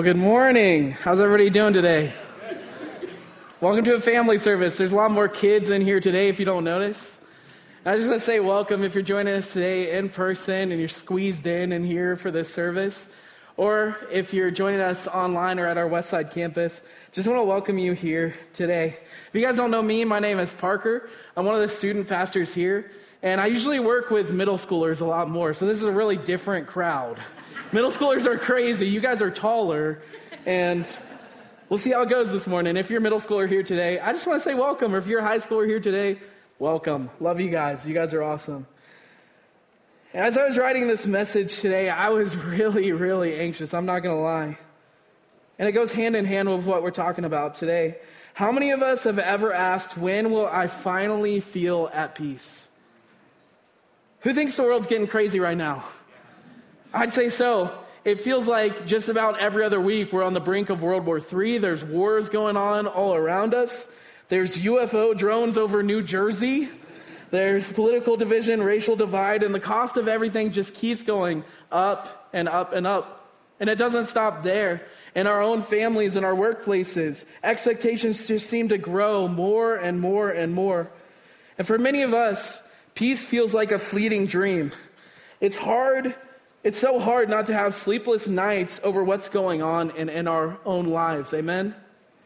Well, good morning. How's everybody doing today? Welcome to a family service. There's a lot more kids in here today if you don't notice. I just want to say welcome if you're joining us today in person and you're squeezed in and here for this service. Or if you're joining us online or at our Westside campus, just want to welcome you here today. If you guys don't know me, my name is Parker. I'm one of the student pastors here. And I usually work with middle schoolers a lot more. So this is a really different crowd. Middle schoolers are crazy. You guys are taller. And we'll see how it goes this morning. If you're a middle schooler here today, I just want to say welcome. Or if you're a high schooler here today, welcome. Love you guys. You guys are awesome. As I was writing this message today, I was really anxious. I'm not going to lie. And it goes hand in hand with what we're talking about today. How many of us have ever asked, when will I finally feel at peace? Who thinks the world's getting crazy right now? I'd say so. It feels like just about every other week we're on the brink of World War III. There's wars going on all around us. There's UFO drones over New Jersey. There's political division, racial divide, and the cost of everything just keeps going up and up and up. And it doesn't stop there. In our own families and our workplaces, expectations just seem to grow more and more and more. And for many of us, peace feels like a fleeting dream. It's so hard not to have sleepless nights over what's going on in our own lives. Amen?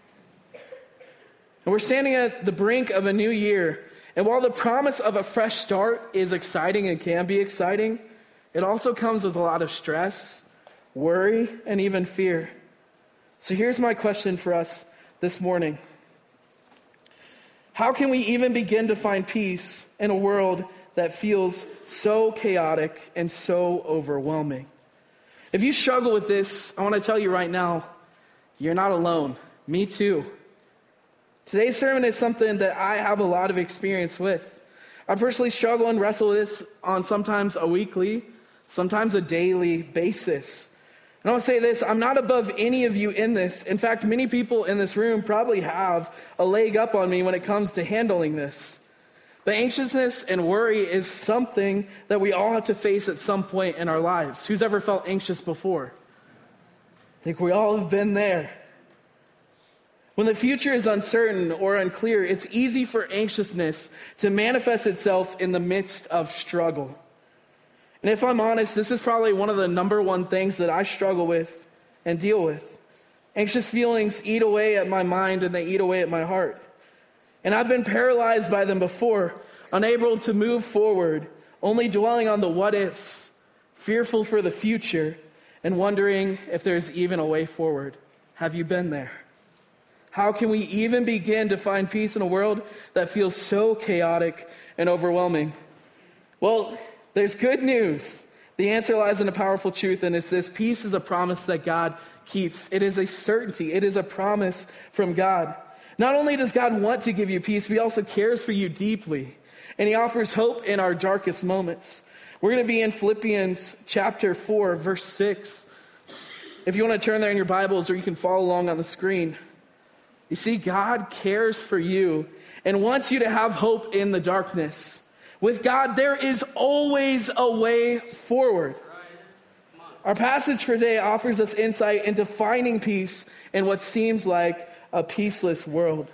And we're standing at the brink of a new year. And while the promise of a fresh start is exciting and can be exciting, it also comes with a lot of stress, worry, and even fear. So here's my question for us this morning. How can we even begin to find peace in a world that feels so chaotic and so overwhelming? If you struggle with this, I want to tell you right now, you're not alone. Me too. Today's sermon is something that I have a lot of experience with. I personally struggle and wrestle with this on sometimes a weekly, sometimes a daily basis. And I want to say this, I'm not above any of you in this. In fact, many people in this room probably have a leg up on me when it comes to handling this. But anxiousness and worry is something that we all have to face at some point in our lives. Who's ever felt anxious before? I think we all have been there. When the future is uncertain or unclear, it's easy for anxiousness to manifest itself in the midst of struggle. And if I'm honest, this is probably one of the number one things that I struggle with and deal with. Anxious feelings eat away at my mind and they eat away at my heart. And I've been paralyzed by them before, unable to move forward, only dwelling on the what ifs, fearful for the future, and wondering if there's even a way forward. Have you been there? How can we even begin to find peace in a world that feels so chaotic and overwhelming? Well, there's good news. The answer lies in a powerful truth, and it's this: peace is a promise that God keeps. It is a certainty. It is a promise from God. Not only does God want to give you peace, He also cares for you deeply. And He offers hope in our darkest moments. We're going to be in Philippians chapter 4, verse 6. If you want to turn there in your Bibles, or you can follow along on the screen. You see, God cares for you and wants you to have hope in the darkness. With God, there is always a way forward. Our passage for today offers us insight into finding peace in what seems like a peaceless world.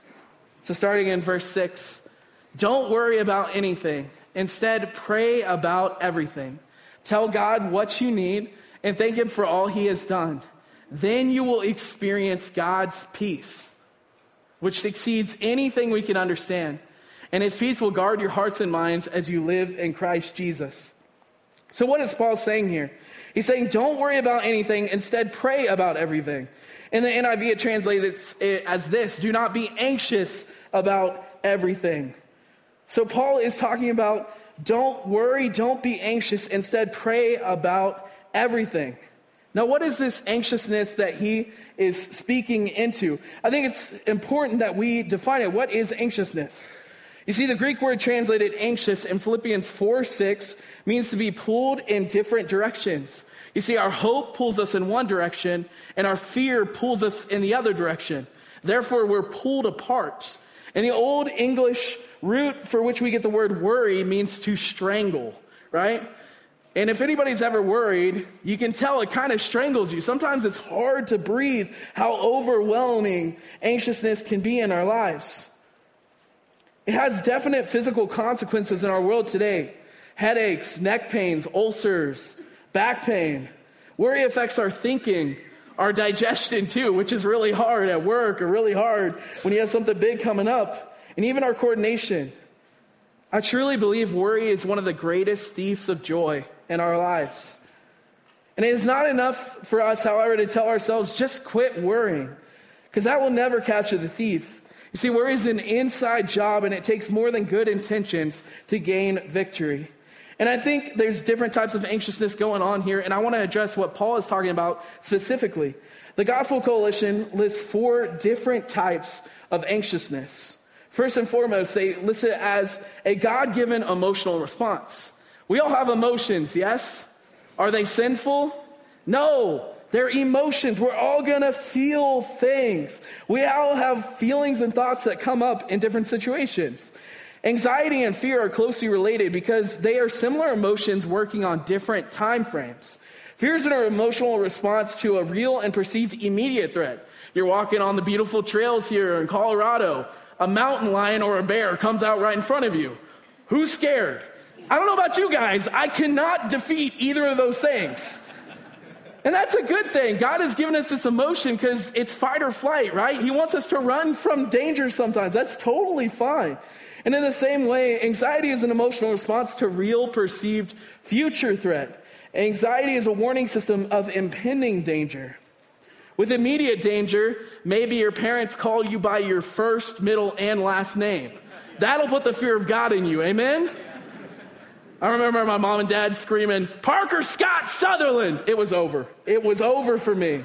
So starting in verse 6, don't worry about anything. Instead, pray about everything. Tell God what you need and thank Him for all He has done. Then you will experience God's peace, which exceeds anything we can understand. And His peace will guard your hearts and minds as you live in Christ Jesus. So what is Paul saying here? He's saying, don't worry about anything. Instead, pray about everything. In the NIV, it translates it as this: do not be anxious about everything. So Paul is talking about don't worry, don't be anxious. Instead, pray about everything. Now, what is this anxiousness that he is speaking into? I think it's important that we define it. What is anxiousness? You see, the Greek word translated anxious in Philippians 4:6 means to be pulled in different directions. You see, our hope pulls us in one direction, and our fear pulls us in the other direction. Therefore, we're pulled apart. And the Old English root for which we get the word worry means to strangle, right? And if anybody's ever worried, you can tell it kind of strangles you. Sometimes it's hard to breathe how overwhelming anxiousness can be in our lives. It has definite physical consequences in our world today. Headaches, neck pains, ulcers, back pain. Worry affects our thinking, our digestion too, which is really hard at work or really hard when you have something big coming up, and even our coordination. I truly believe worry is one of the greatest thieves of joy in our lives. And it is not enough for us, however, to tell ourselves, just quit worrying, because that will never capture the thief. You see, worry is an inside job, and it takes more than good intentions to gain victory. And I think there's different types of anxiousness going on here, and I want to address what Paul is talking about specifically. The Gospel Coalition lists 4 different types of anxiousness. First and foremost, they list it as a God-given emotional response. We all have emotions, yes? Are they sinful? No, they're emotions. We're all going to feel things. We all have feelings and thoughts that come up in different situations. Anxiety and fear are closely related because they are similar emotions working on different time frames. Fear is an emotional response to a real and perceived immediate threat. You're walking on the beautiful trails here in Colorado. A mountain lion or a bear comes out right in front of you. Who's scared? I don't know about you guys. I cannot defeat either of those things. And that's a good thing. God has given us this emotion because it's fight or flight, right? He wants us to run from danger sometimes. That's totally fine. And in the same way, anxiety is an emotional response to real perceived future threat. Anxiety is a warning system of impending danger. With immediate danger, maybe your parents call you by your first, middle, and last name. That'll put the fear of God in you, amen? I remember my mom and dad screaming, "Parker Scott Sutherland!" It was over. It was over for me.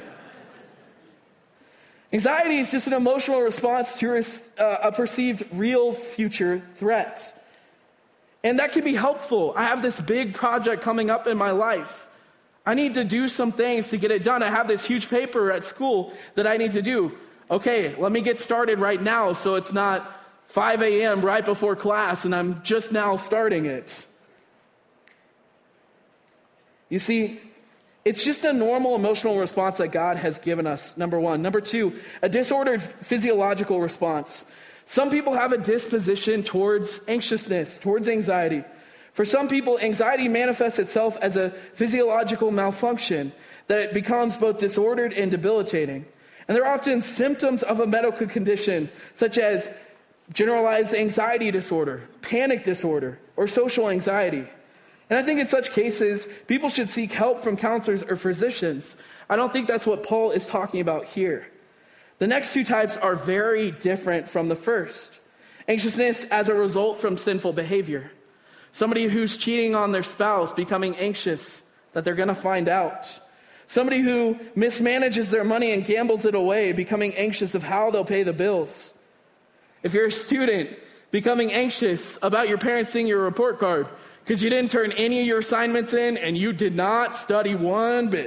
Anxiety is just an emotional response to a perceived real future threat. And that can be helpful. I have this big project coming up in my life. I need to do some things to get it done. I have this huge paper at school that I need to do. Okay, let me get started right now so it's not 5 a.m. right before class and I'm just now starting it. You see, it's just a normal emotional response that God has given us, number one. Number two, a disordered physiological response. Some people have a disposition towards anxiousness, towards anxiety. For some people, anxiety manifests itself as a physiological malfunction that it becomes both disordered and debilitating. And they're often symptoms of a medical condition, such as generalized anxiety disorder, panic disorder, or social anxiety. And I think in such cases, people should seek help from counselors or physicians. I don't think that's what Paul is talking about here. The next 2 types are very different from the first. Anxiousness as a result from sinful behavior. Somebody who's cheating on their spouse, becoming anxious that they're going to find out. Somebody who mismanages their money and gambles it away, becoming anxious of how they'll pay the bills. If you're a student, becoming anxious about your parents seeing your report card because you didn't turn any of your assignments in and you did not study one bit.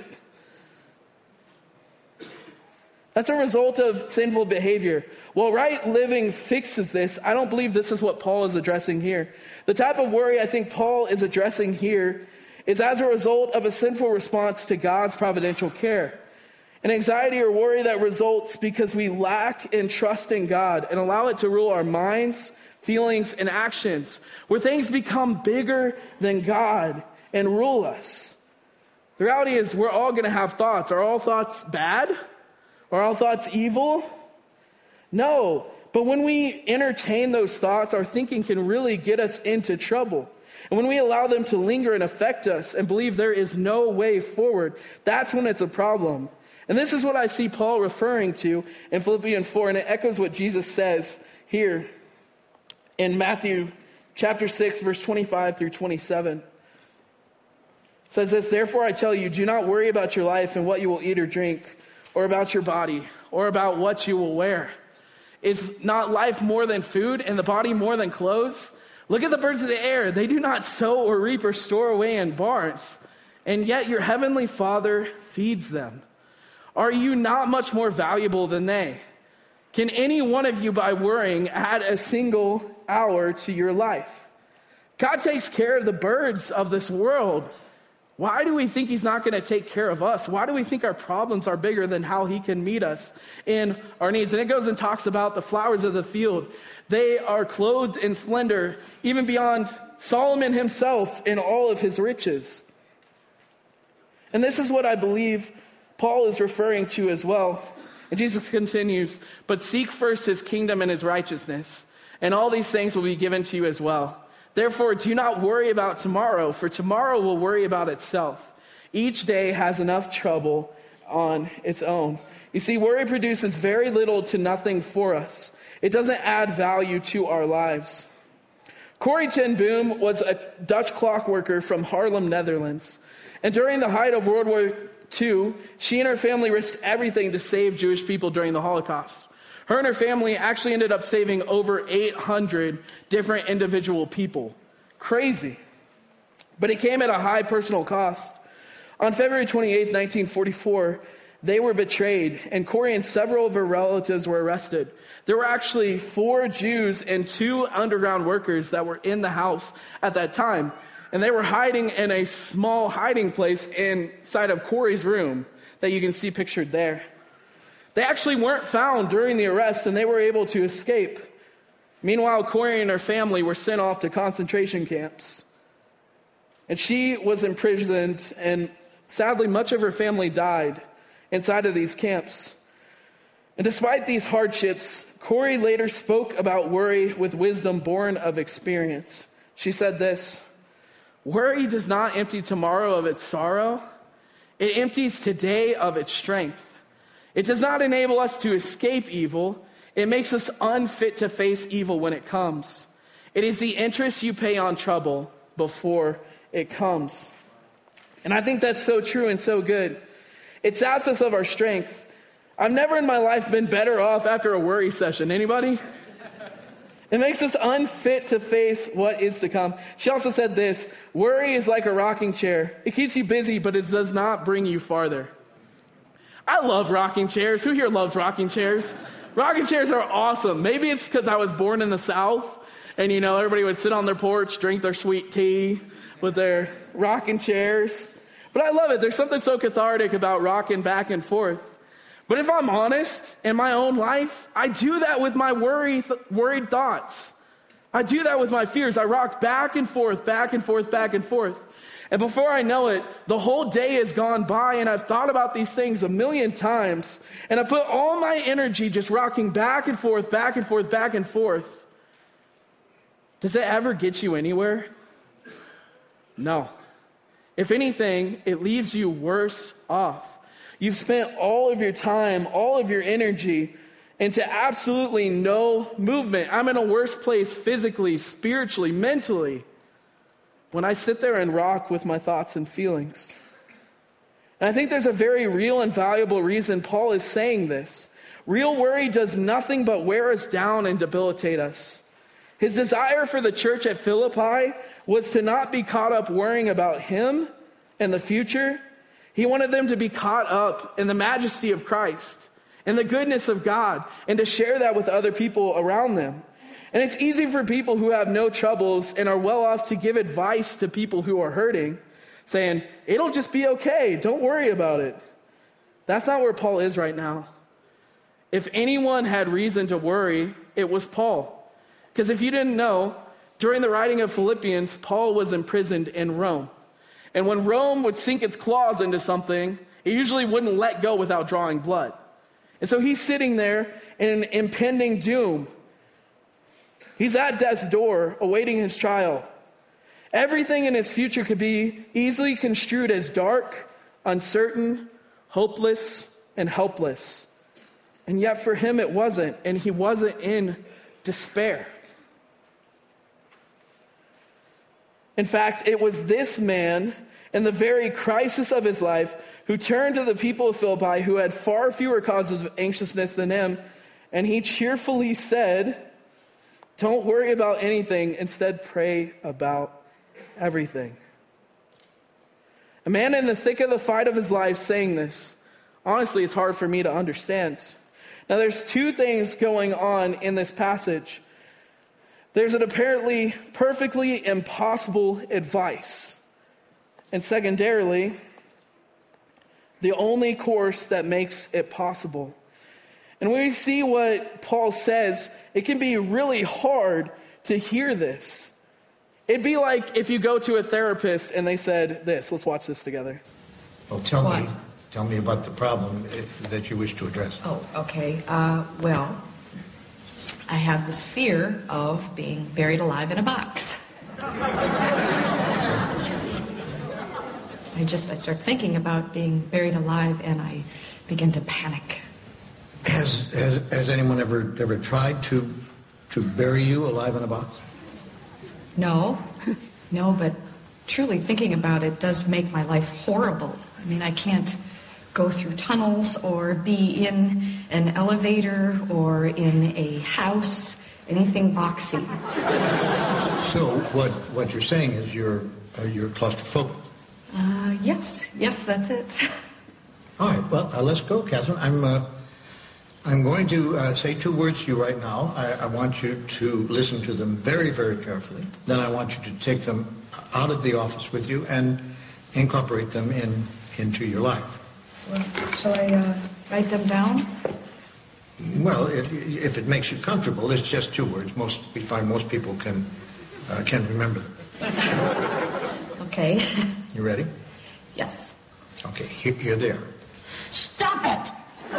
That's a result of sinful behavior. While right living fixes this, I don't believe this is what Paul is addressing here. The type of worry I think Paul is addressing here is as a result of a sinful response to God's providential care. An anxiety or worry that results because we lack in trust in God and allow it to rule our minds, feelings, and actions, where things become bigger than God and rule us. The reality is we're all going to have thoughts. Are all thoughts bad? Are all thoughts evil? No. But when we entertain those thoughts, our thinking can really get us into trouble. And when we allow them to linger and affect us and believe there is no way forward, that's when it's a problem. And this is what I see Paul referring to in Philippians 4, and it echoes what Jesus says here in Matthew chapter 6, verse 25 through 27. It says this, "Therefore I tell you, do not worry about your life and what you will eat or drink, or about your body, or about what you will wear. Is not life more than food, and the body more than clothes? Look at the birds of the air. They do not sow or reap or store away in barns, and yet your heavenly Father feeds them. Are you not much more valuable than they? Can any one of you, by worrying, add a single hour to your life? God takes care of the birds of this world. Why do we think he's not going to take care of us? Why do we think our problems are bigger than how he can meet us in our needs? And it goes and talks about the flowers of the field. They are clothed in splendor, even beyond Solomon himself in all of his riches. And this is what I believe Paul is referring to as well. And Jesus continues, but seek first his kingdom and his righteousness, and all these things will be given to you as well. Therefore, do not worry about tomorrow, for tomorrow will worry about itself. Each day has enough trouble on its own. You see, worry produces very little to nothing for us. It doesn't add value to our lives. Corrie ten Boom was a Dutch clock worker from Haarlem, Netherlands. And during the height of World War II, she and her family risked everything to save Jewish people during the Holocaust. Her and her family actually ended up saving over 800 different individual people. Crazy. But it came at a high personal cost. On February 28, 1944, they were betrayed, and Corrie and several of her relatives were arrested. There were actually 4 Jews and 2 underground workers that were in the house at that time. And they were hiding in a small hiding place inside of Corrie's room that you can see pictured there. They actually weren't found during the arrest, and they were able to escape. Meanwhile, Corrie and her family were sent off to concentration camps. And she was imprisoned, and sadly, much of her family died inside of these camps. And despite these hardships, Corrie later spoke about worry with wisdom born of experience. She said this, "Worry does not empty tomorrow of its sorrow. It empties today of its strength. It does not enable us to escape evil. It makes us unfit to face evil when it comes. It is the interest you pay on trouble before it comes." And I think that's so true and so good. It saps us of our strength. I've never in my life been better off after a worry session. Anybody? It makes us unfit to face what is to come. She also said this, worry is like a rocking chair. It keeps you busy, but it does not bring you farther. I love rocking chairs. Who here loves rocking chairs? Rocking chairs are awesome. Maybe it's because I was born in the South, and everybody would sit on their porch, drink their sweet tea with their rocking chairs. But I love it. There's something so cathartic about rocking back and forth. But if I'm honest, in my own life, I do that with my worried thoughts. I do that with my fears. I rock back and forth, back and forth, back and forth. And before I know it, the whole day has gone by, and I've thought about these things a million times, and I put all my energy just rocking back and forth, back and forth, back and forth. Does it ever get you anywhere? No. If anything, it leaves you worse off. You've spent all of your time, all of your energy into absolutely no movement. I'm in a worse place physically, spiritually, mentally, when I sit there and rock with my thoughts and feelings. And I think there's a very real and valuable reason Paul is saying this. Real worry does nothing but wear us down and debilitate us. His desire for the church at Philippi was to not be caught up worrying about him and the future. He wanted them to be caught up in the majesty of Christ and the goodness of God, and to share that with other people around them. And it's easy for people who have no troubles and are well off to give advice to people who are hurting, saying, it'll just be okay, don't worry about it. That's not where Paul is right now. If anyone had reason to worry, it was Paul. Because if you didn't know, during the writing of Philippians, Paul was imprisoned in Rome. And when Rome would sink its claws into something, it usually wouldn't let go without drawing blood. And so he's sitting there in an impending doom. He's at death's door, awaiting his trial. Everything in his future could be easily construed as dark, uncertain, hopeless, and helpless. And yet for him it wasn't, and he wasn't in despair. In fact, it was this man, in the very crisis of his life, who turned to the people of Philippi who had far fewer causes of anxiousness than him, and he cheerfully said, don't worry about anything, instead pray about everything. A man in the thick of the fight of his life saying this, honestly, it's hard for me to understand. Now, there's two things going on in this passage. There's an apparently perfectly impossible advice. And secondarily, the only course that makes it possible. And when we see what Paul says, it can be really hard to hear this. It'd be like if you go to a therapist and they said this. Let's watch this together. Well, tell me about the problem that you wish to address. Oh, okay. Well, I have this fear of being buried alive in a box. I start thinking about being buried alive and I begin to panic. Has anyone ever tried to bury you alive in a box? No, but truly thinking about it does make my life horrible. I mean, I can't go through tunnels or be in an elevator or in a house, anything boxy. So what you're saying is you're claustrophobic. Yes, that's it. All right, well, let's go, Catherine. I'm going to say 2 words to you right now. I want you to listen to them very, very carefully. Then I want you to take them out of the office with you and incorporate them into your life. Well, shall I write them down? Well, if it makes you comfortable, it's just 2 words. We find most people can remember them. Okay. You ready? Yes. Okay, here they are. Stop it!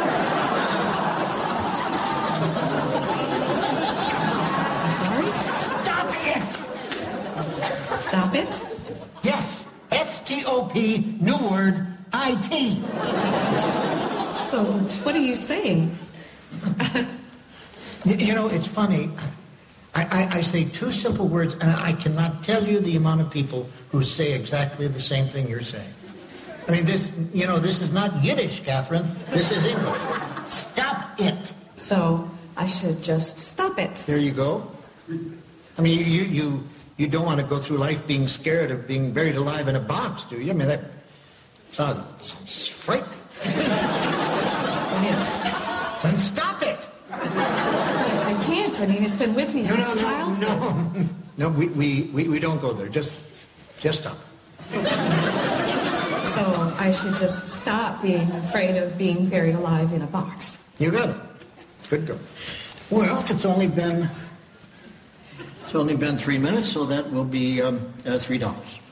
I'm sorry? Stop it! Stop it? Yes, S-T-O-P, new word, I-T. So, what are you saying? You know, it's funny. I say 2 simple words, and I cannot tell you the amount of people who say exactly the same thing you're saying. I mean, this is not Yiddish, Catherine. This is English. Stop it. So, I should just stop it. There you go. I mean, you don't want to go through life being scared of being buried alive in a box, do you? I mean, that sounds frightening. Yes. Then stop it. I can't. I mean, it's been with me since childhood. No, we don't go there. Just stop. So I should just stop being afraid of being buried alive in a box. You got it. Good girl. Well, it's only been 3 minutes, so that will be $3.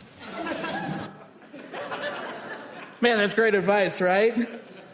Man, that's great advice, right?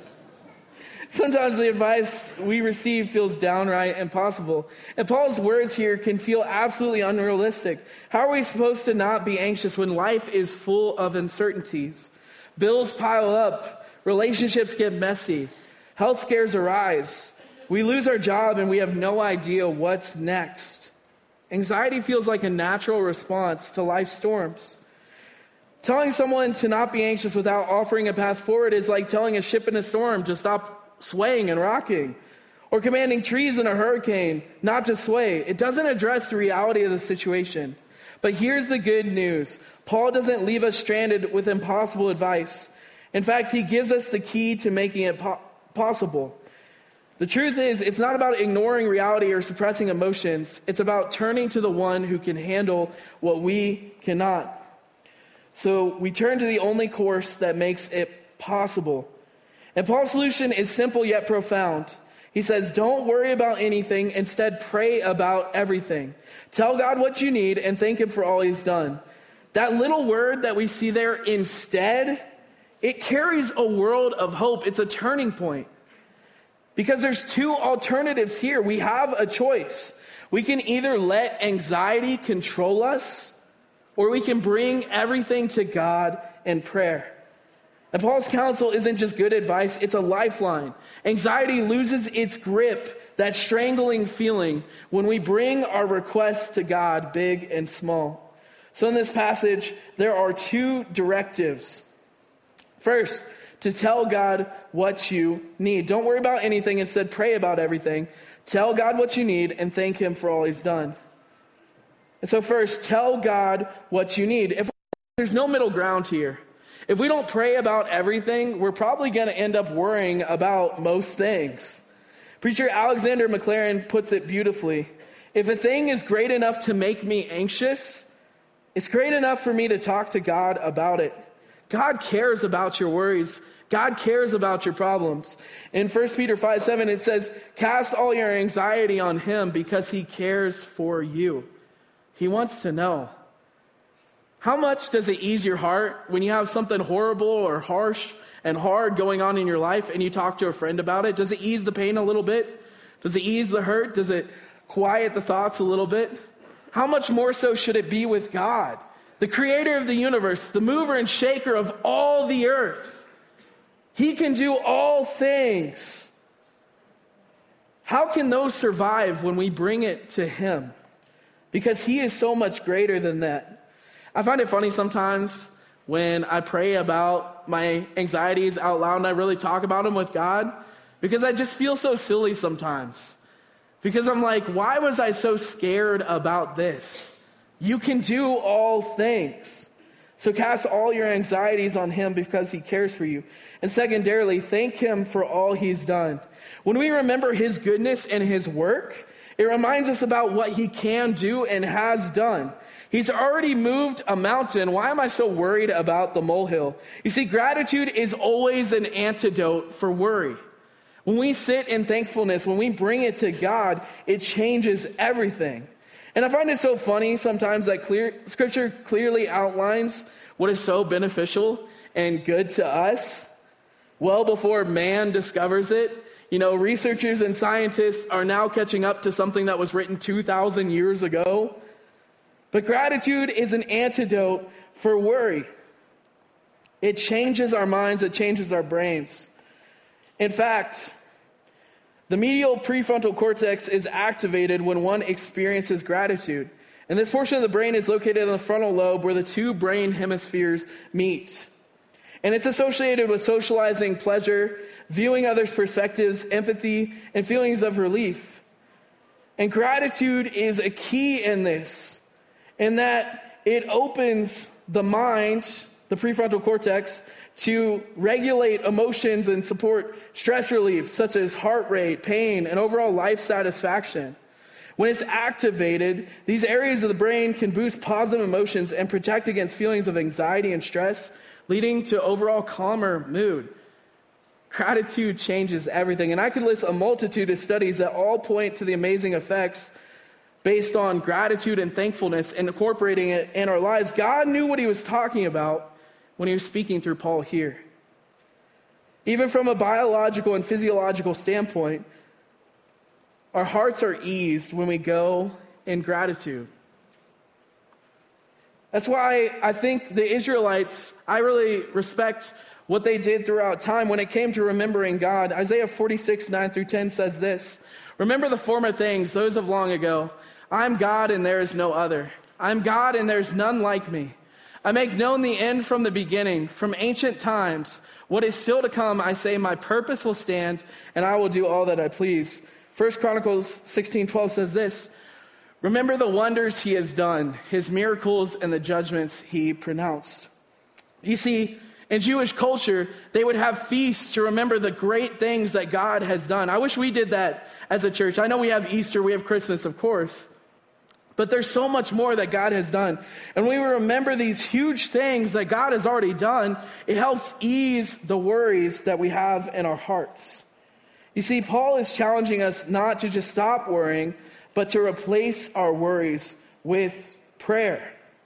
Sometimes the advice we receive feels downright impossible. And Paul's words here can feel absolutely unrealistic. How are we supposed to not be anxious when life is full of uncertainties? Bills pile up, relationships get messy, health scares arise, we lose our job and we have no idea what's next. Anxiety feels like a natural response to life's storms. Telling someone to not be anxious without offering a path forward is like telling a ship in a storm to stop swaying and rocking, or commanding trees in a hurricane not to sway. It doesn't address the reality of the situation. But here's the good news. Paul doesn't leave us stranded with impossible advice. In fact, he gives us the key to making it possible. The truth is, it's not about ignoring reality or suppressing emotions. It's about turning to the one who can handle what we cannot. So we turn to the only course that makes it possible. And Paul's solution is simple yet profound. He says, don't worry about anything. Instead, pray about everything. Tell God what you need and thank him for all he's done. That little word that we see there, instead, it carries a world of hope. It's a turning point. Because there's 2 alternatives here. We have a choice. We can either let anxiety control us, or we can bring everything to God in prayer. And Paul's counsel isn't just good advice, it's a lifeline. Anxiety loses its grip, that strangling feeling, when we bring our requests to God, big and small. So in this passage, there are 2 directives. First, to tell God what you need. Don't worry about anything, instead pray about everything. Tell God what you need and thank him for all he's done. And so first, tell God what you need. There's no middle ground here. If we don't pray about everything, we're probably going to end up worrying about most things. Preacher Alexander McLaren puts it beautifully. If a thing is great enough to make me anxious, it's great enough for me to talk to God about it. God cares about your worries. God cares about your problems. In 1 Peter 5:7, it says, cast all your anxiety on him because he cares for you. He wants to know. How much does it ease your heart when you have something horrible or harsh and hard going on in your life and you talk to a friend about it? Does it ease the pain a little bit? Does it ease the hurt? Does it quiet the thoughts a little bit? How much more so should it be with God, the creator of the universe, the mover and shaker of all the earth? He can do all things. How can those survive when we bring it to him? Because he is so much greater than that. I find it funny sometimes when I pray about my anxieties out loud and I really talk about them with God, because I just feel so silly sometimes. Because I'm like, why was I so scared about this? You can do all things. So cast all your anxieties on him because he cares for you. And secondarily, thank him for all he's done. When we remember his goodness and his work, it reminds us about what he can do and has done. He's already moved a mountain. Why am I so worried about the molehill? You see, gratitude is always an antidote for worry. When we sit in thankfulness, when we bring it to God, it changes everything. And I find it so funny sometimes that Scripture clearly outlines what is so beneficial and good to us well before man discovers it. You know, researchers and scientists are now catching up to something that was written 2,000 years ago. But gratitude is an antidote for worry. It changes our minds, it changes our brains. In fact, the medial prefrontal cortex is activated when one experiences gratitude. And this portion of the brain is located in the frontal lobe where the two brain hemispheres meet. And it's associated with socializing, pleasure, viewing others' perspectives, empathy, and feelings of relief. And gratitude is a key in this, in that it opens the mind, the prefrontal cortex, to regulate emotions and support stress relief, such as heart rate, pain, and overall life satisfaction. When it's activated, these areas of the brain can boost positive emotions and protect against feelings of anxiety and stress, leading to overall calmer mood. Gratitude changes everything. And I could list a multitude of studies that all point to the amazing effects based on gratitude and thankfulness and incorporating it in our lives. God knew what he was talking about when he was speaking through Paul here. Even from a biological and physiological standpoint, our hearts are eased when we go in gratitude. That's why I think the Israelites, I really respect what they did throughout time when it came to remembering God. Isaiah 46, 9-10 says this: remember the former things, those of long ago. I'm God and there is no other. I'm God and there's none like me. I make known the end from the beginning, from ancient times. What is still to come, I say, my purpose will stand, and I will do all that I please. 1 Chronicles 16:12 says this: remember the wonders he has done, his miracles and the judgments he pronounced. You see, in Jewish culture, they would have feasts to remember the great things that God has done. I wish we did that as a church. I know we have Easter, we have Christmas, of course. But there's so much more that God has done. And when we remember these huge things that God has already done, it helps ease the worries that we have in our hearts. You see, Paul is challenging us not to just stop worrying, but to replace our worries with prayer.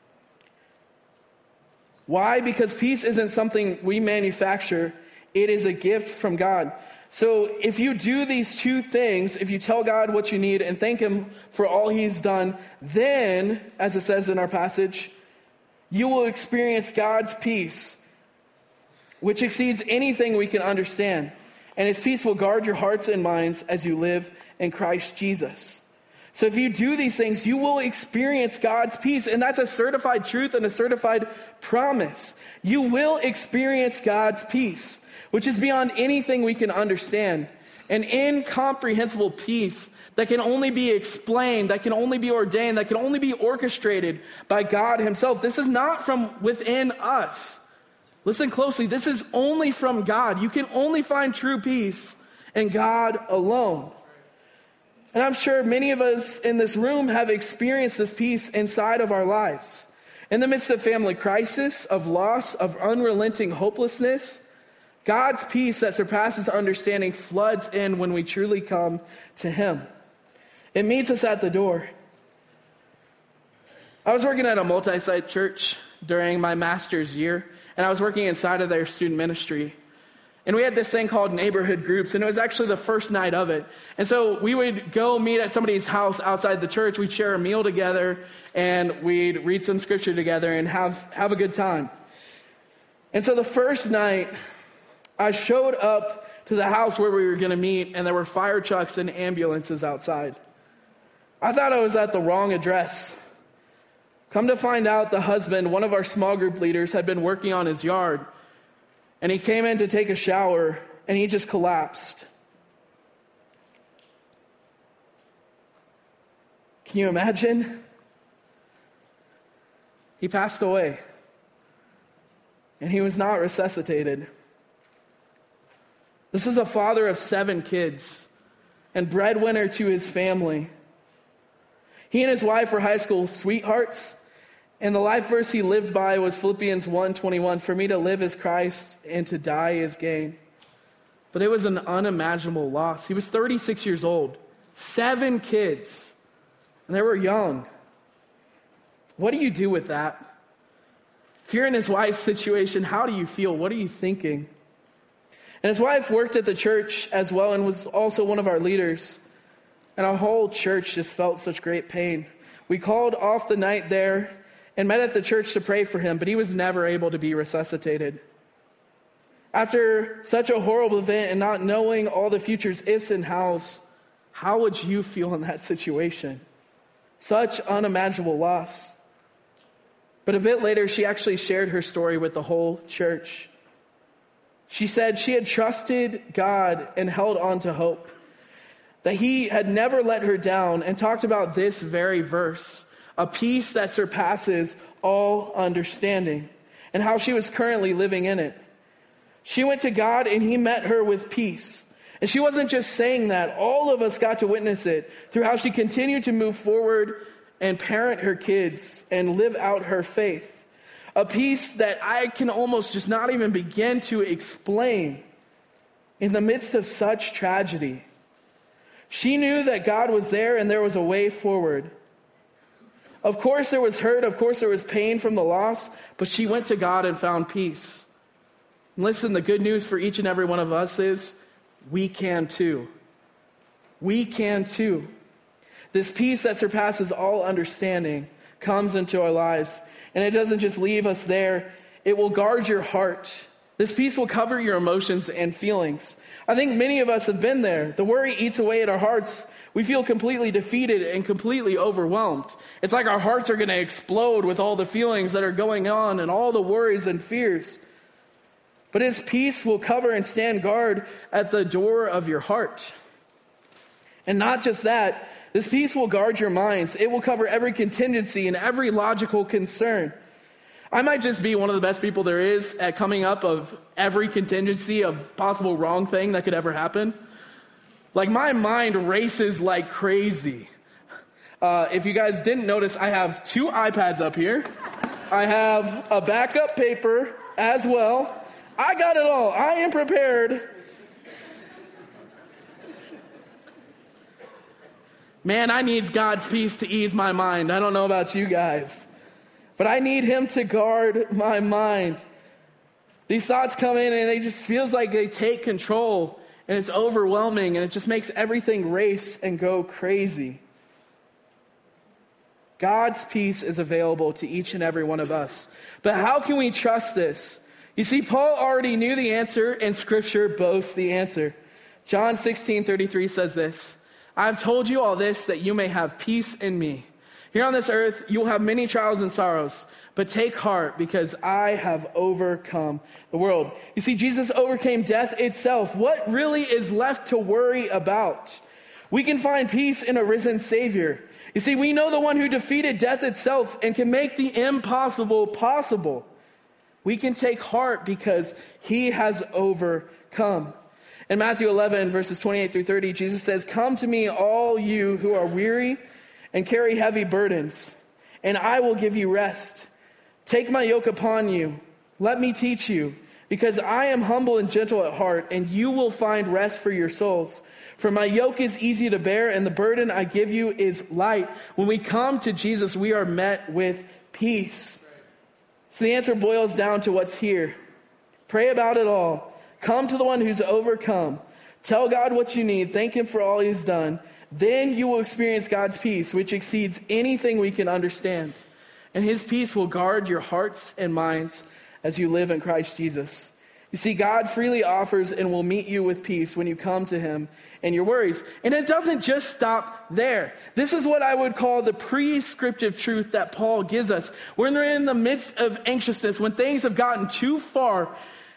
Why? Because peace isn't something we manufacture. It is a gift from God. So if you do these two things, if you tell God what you need and thank him for all he's done, then, as it says in our passage, you will experience God's peace, which exceeds anything we can understand. And his peace will guard your hearts and minds as you live in Christ Jesus. So if you do these things, you will experience God's peace. And that's a certified truth and a certified promise. You will experience God's peace, which is beyond anything we can understand. An incomprehensible peace that can only be explained, that can only be ordained, that can only be orchestrated by God himself. This is not from within us. Listen closely. This is only from God. You can only find true peace in God alone. And I'm sure many of us in this room have experienced this peace inside of our lives. In the midst of family crisis, of loss, of unrelenting hopelessness, God's peace that surpasses understanding floods in when we truly come to him. It meets us at the door. I was working at a multi-site church during my master's year, and I was working inside of their student ministry. And we had this thing called neighborhood groups, and it was actually the first night of it. And so we would go meet at somebody's house outside the church. We'd share a meal together, and we'd read some scripture together and have a good time. And so the first night, I showed up to the house where we were going to meet, and there were fire trucks and ambulances outside. I thought I was at the wrong address. Come to find out, the husband, one of our small group leaders, had been working on his yard. And he came in to take a shower, and he just collapsed. Can you imagine? He passed away, and he was not resuscitated. This is a father of 7 kids and breadwinner to his family. He and his wife were high school sweethearts. And the life verse he lived by was Philippians 1:21, for me to live is Christ and to die is gain. But it was an unimaginable loss. He was 36 years old, 7 kids, and they were young. What do you do with that? If you're in his wife's situation, how do you feel? What are you thinking? And his wife worked at the church as well and was also one of our leaders. And our whole church just felt such great pain. We called off the night there and met at the church to pray for him, but he was never able to be resuscitated. After such a horrible event and not knowing all the future's ifs and hows, how would you feel in that situation? Such unimaginable loss. But a bit later, she actually shared her story with the whole church. She said she had trusted God and held on to hope, that he had never let her down, and talked about this very verse, a peace that surpasses all understanding, and how she was currently living in it. She went to God and he met her with peace. And she wasn't just saying that. All of us got to witness it through how she continued to move forward and parent her kids and live out her faith. A peace that I can almost just not even begin to explain in the midst of such tragedy. She knew that God was there and there was a way forward. Of course there was hurt, of course there was pain from the loss, but she went to God and found peace. And listen, the good news for each and every one of us is we can too. We can too. This peace that surpasses all understanding comes into our lives. And it doesn't just leave us there. It will guard your heart. This peace will cover your emotions and feelings. I think many of us have been there. The worry eats away at our hearts. We feel completely defeated and completely overwhelmed. It's like our hearts are going to explode with all the feelings that are going on and all the worries and fears. But his peace will cover and stand guard at the door of your heart. And not just that, this peace will guard your minds. It will cover every contingency and every logical concern. I might just be one of the best people there is at coming up of every contingency of possible wrong thing that could ever happen. Like, my mind races like crazy. If you guys didn't notice, I have 2 iPads up here. I have a backup paper as well. I got it all. I am prepared. Man, I need God's peace to ease my mind. I don't know about you guys, but I need him to guard my mind. These thoughts come in and they just feels like they take control, and it's overwhelming, and it just makes everything race and go crazy. God's peace is available to each and every one of us. But how can we trust this? You see, Paul already knew the answer, and Scripture boasts the answer. John 16:33 says this, I have told you all this that you may have peace in me. Here on this earth, you will have many trials and sorrows, but take heart because I have overcome the world. You see, Jesus overcame death itself. What really is left to worry about? We can find peace in a risen Savior. You see, we know the one who defeated death itself and can make the impossible possible. We can take heart because he has overcome. In Matthew 11, verses 28 through 30, Jesus says, come to me, all you who are weary and carry heavy burdens, and I will give you rest. Take my yoke upon you. Let me teach you, because I am humble and gentle at heart, and you will find rest for your souls. For my yoke is easy to bear, and the burden I give you is light. When we come to Jesus, we are met with peace. So the answer boils down to what's here. Pray about it all. Come to the one who's overcome. Tell God what you need. Thank him for all he's done. Then you will experience God's peace, which exceeds anything we can understand. And his peace will guard your hearts and minds as you live in Christ Jesus. You see, God freely offers and will meet you with peace when you come to him and your worries. And it doesn't just stop there. This is what I would call the prescriptive truth that Paul gives us. When we're in the midst of anxiousness, when things have gotten too far,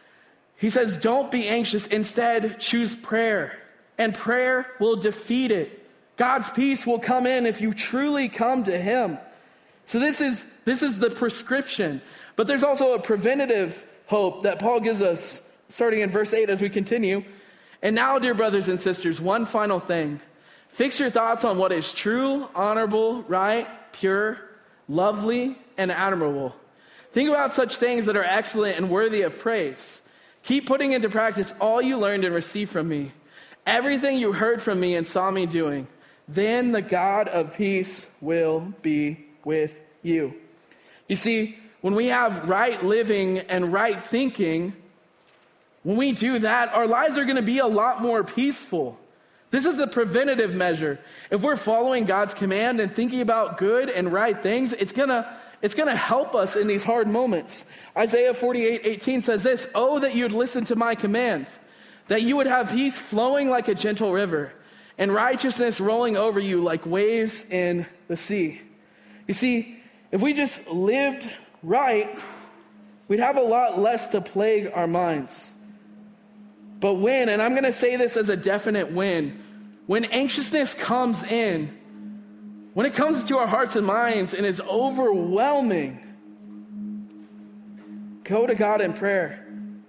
he says, don't be anxious. Instead, choose prayer. And prayer will defeat it. God's peace will come in if you truly come to him. So this is the prescription. But there's also a preventative hope that Paul gives us, starting in verse 8 as we continue. And now, dear brothers and sisters, one final thing. Fix your thoughts on what is true, honorable, right, pure, lovely, and admirable. Think about such things that are excellent and worthy of praise. Keep putting into practice all you learned and received from me, everything you heard from me and saw me doing. Then the God of peace will be with you. You see, when we have right living and right thinking, when we do that, our lives are going to be a lot more peaceful. This is the preventative measure. If we're following God's command and thinking about good and right things, it's going to help us in these hard moments. Isaiah 48:18 says this, "Oh, that you'd listen to my commands, that you would have peace flowing like a gentle river, and righteousness rolling over you like waves in the sea." You see, if we just lived right, we'd have a lot less to plague our minds. But when, and I'm going to say this as a definite when anxiousness comes in, when it comes to our hearts and minds and is overwhelming, go to God in prayer.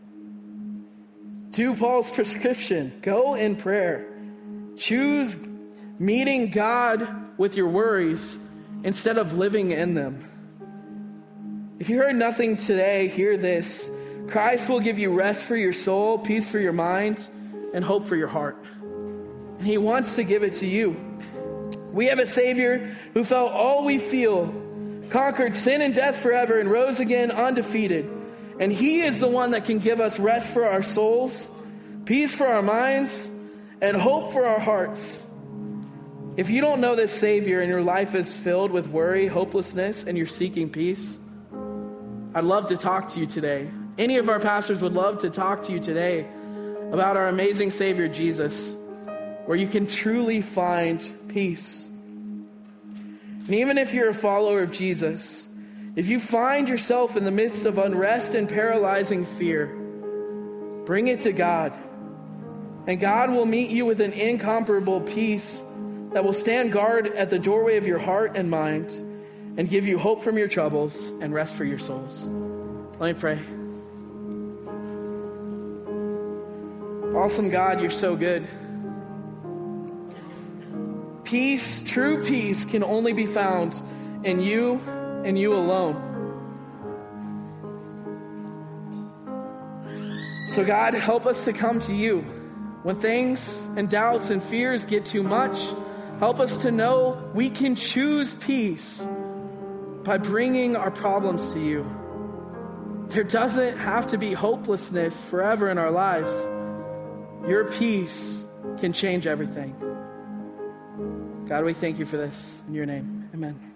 Do Paul's prescription. Go in prayer. Choose meeting God with your worries instead of living in them. If you heard nothing today, hear this. Christ will give you rest for your soul, peace for your mind, and hope for your heart. And he wants to give it to you. We have a Savior who felt all we feel, conquered sin and death forever, and rose again undefeated. And he is the one that can give us rest for our souls, peace for our minds, and hope for our hearts. If you don't know this Savior and your life is filled with worry, hopelessness, and you're seeking peace, I'd love to talk to you today. Any of our pastors would love to talk to you today about our amazing Savior, Jesus, where you can truly find peace. And even if you're a follower of Jesus, if you find yourself in the midst of unrest and paralyzing fear, bring it to God. And God will meet you with an incomparable peace that will stand guard at the doorway of your heart and mind and give you hope from your troubles and rest for your souls. Let me pray. Awesome God, you're so good. Peace, true peace, can only be found in you and you alone. So God, help us to come to you. When things and doubts and fears get too much, help us to know we can choose peace by bringing our problems to you. There doesn't have to be hopelessness forever in our lives. Your peace can change everything. God, we thank you for this. In your name, amen.